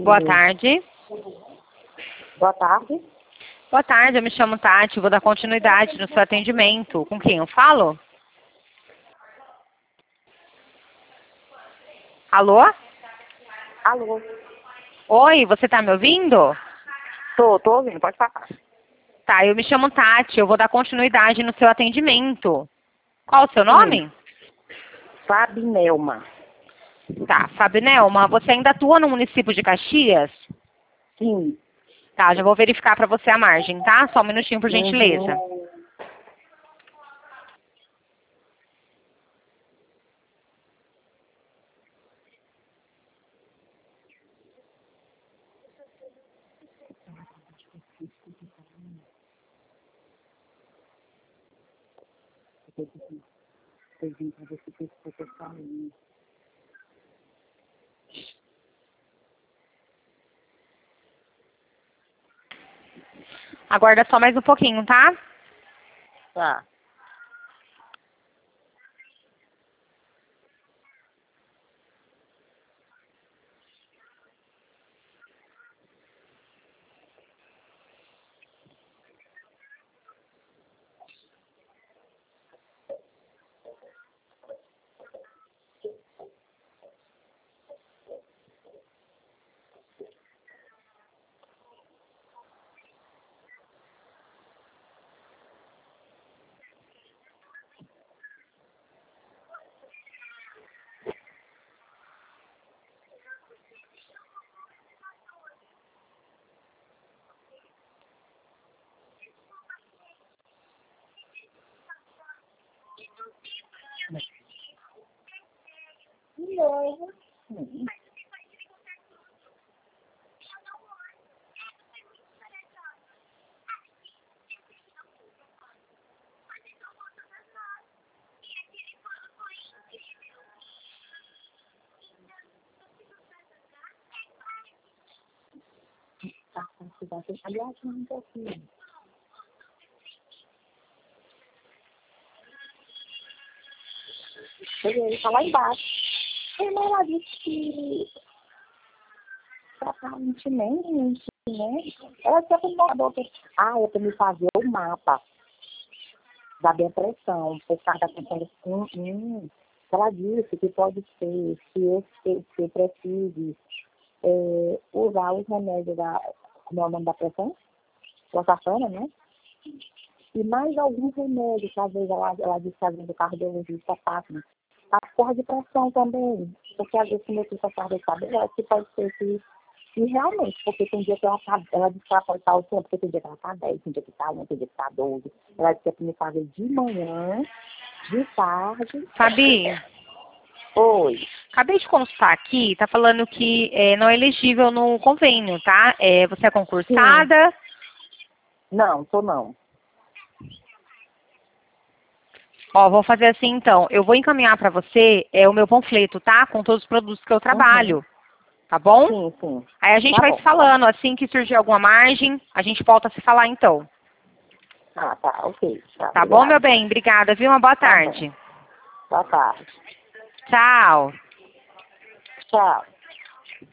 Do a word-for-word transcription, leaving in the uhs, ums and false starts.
Boa tarde. Boa tarde. Boa tarde, eu me chamo Tati, vou dar continuidade no seu atendimento. Com quem eu falo? Alô? Alô. Oi, você tá me ouvindo? Tô, tô ouvindo, pode falar. Tá, eu me chamo Tati, eu vou dar continuidade no seu atendimento. Qual o seu nome? Fabinelma. Tá, Fabinelma, você ainda atua no município de Caxias? Sim. Tá, já vou verificar pra você a margem, tá? Só um minutinho, por gentileza. Uhum. Aguarda só mais um pouquinho, tá? Tá. Hum. Tá, tá, tá. Aliás, não tô aqui. Ele tá lá embaixo. Ele ela disse que praticamente nem, nem. Ela tinha pensado que, ah, eu tenho que fazer o mapa da depressão, por causa da questão. Hum, hum. Ela disse que pode ser, se eu se, se precise é, usar os remédios da, como é o nome da pressão? Losartana, né? E mais alguns remédios, que às vezes ela, ela disse que às vezes o cardiologista passa. A porra de pressão também, porque às vezes quando eu fico a de cabelo, que pode ser que, e realmente, porque tem dia que ela tá, ela diz que ela pode estar o tempo, porque tem dia que ela tá dez, tem dia que tá um, tem dia que tá doze. Ela disse que é pra me fazer de manhã, de tarde. Fabi, Oi. acabei de consultar aqui, tá falando que é, não é elegível no convênio, tá? É, você é Sim. concursada. Não, tô não. Ó, vou fazer assim então. Eu vou encaminhar pra você é, o meu panfleto, tá? Com todos os produtos que eu trabalho. Uhum. Tá bom? Sim, sim. Aí a gente Tá vai bom. se falando. Assim que surgir alguma margem, a gente volta a se falar então. Ah, tá, ok. Tá, Tá bom, meu obrigada. bem? Obrigada, viu? Uma boa Tá bom. tarde. Boa tarde. Tchau. Tchau.